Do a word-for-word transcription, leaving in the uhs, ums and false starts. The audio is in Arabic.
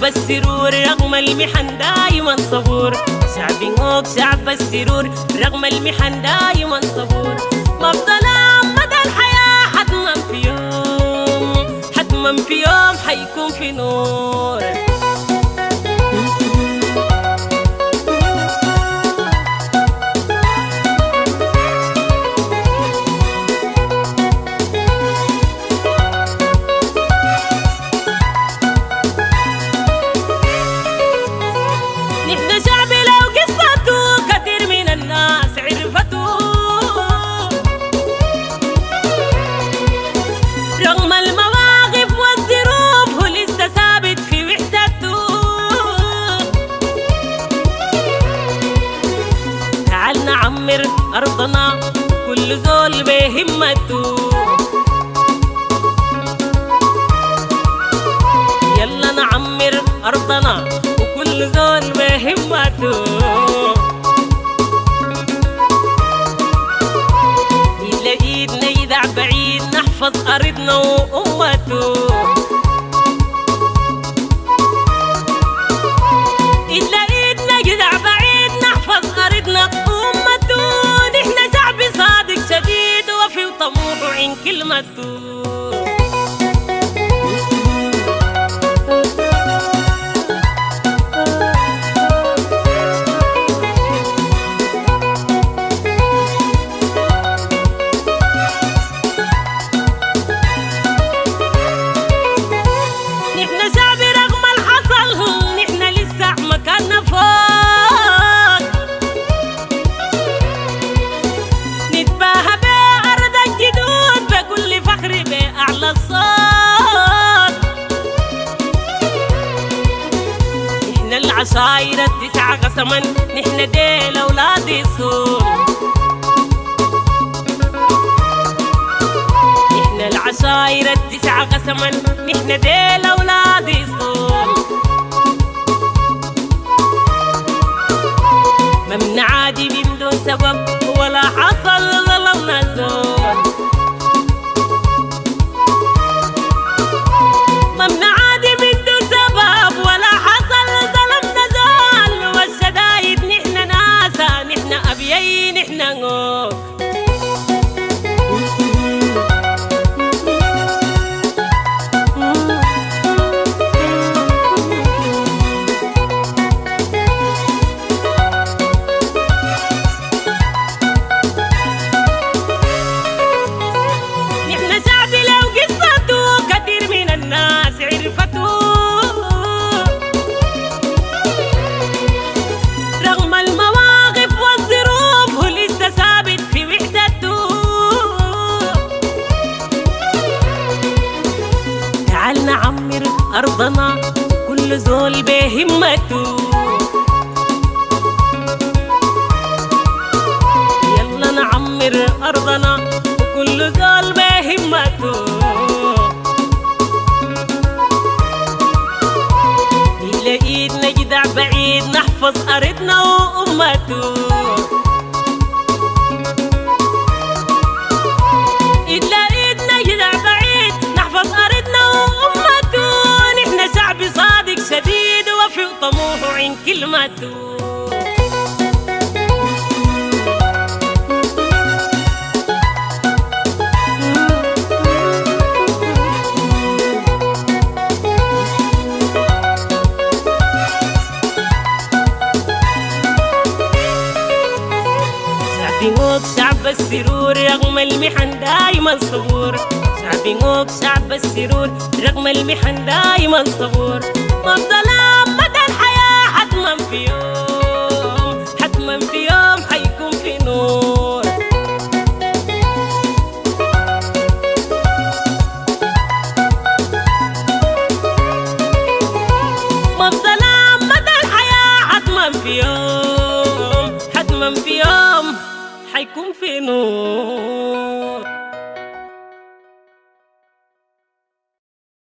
شعب السرور رغم المحن دايما صبور. شعب نوك شعب السرور رغم المحن دايما صبور. مفضل مدى الحياة حتما في يوم، حتما في يوم حيكون في نور. نعمر أرضنا كل زول بهمته. يلا نعمر أرضنا وكل زول بهمته. إيد لإيد نيدع بعيد نحفظ أرضنا وأمته. إيد لإيد نيدع بعيد نحفظ أرضنا عن كلمته. نحن شعب رغم الحصل نحن لسه مكاننا فوق. نتباهى بأرض الجدود بكل فخر بأعلى الصوت. نحن العشاير التسعة قسما نحن ديل أولاد الصول. نحن العشاير التسعة قسما نحن ديل أولاد الصول. ممنع عادي من دون سبب ولا حصل ظلمنا الزول. ممنع عادي من دون سبب ولا حصل ظلمنا زول. والشدايد نحن ناسا نحن أبيي نحن نوك. نعمر أرضنا كل زول بهمته. يلا نعمر أرضنا وكل زول بهمته. إيد لإيد نجدع بعيد نحفظ أرضنا وأمته. إيد لإيد نجدع بعيد نحفظ أرضنا وأمته. نحن شعب صادق شديد وفي طموح عن كلمته. شعب نوك شعب السرور رغم المحن دايما صبور. شعب نوك شعب السرور رغم المحن دايما صبور. مفضل مدى الحياة حتما في يوم، حتما في يوم حيكون في نور. مفضل مدى الحياة حتما في يوم، حتما في يوم حيكون في نور.